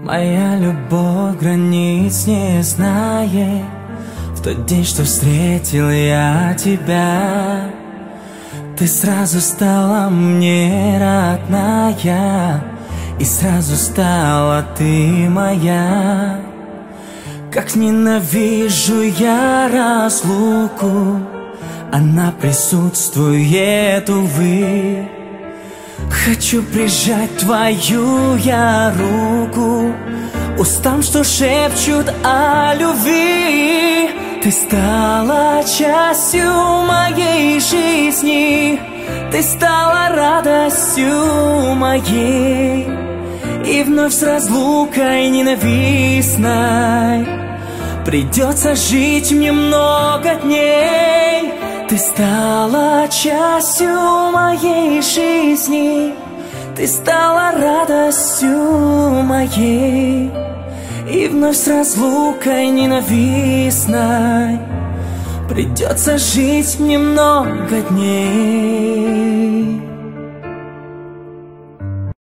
Моя любовь границ не знает. В тот день, что встретил я тебя, ты сразу стала мне родная, и сразу стала ты моя. Как ненавижу я разлуку, она присутствует, увы. Хочу прижать твою я руку устам, что шепчут о любви. Ты стала частью моей жизни, ты стала радостью моей. И вновь с разлукой ненавистной придется жить мне много дней. Ты стала частью моей жизни, ты стала радостью моей. И вновь с разлукой ненавистной придется жить мне много дней.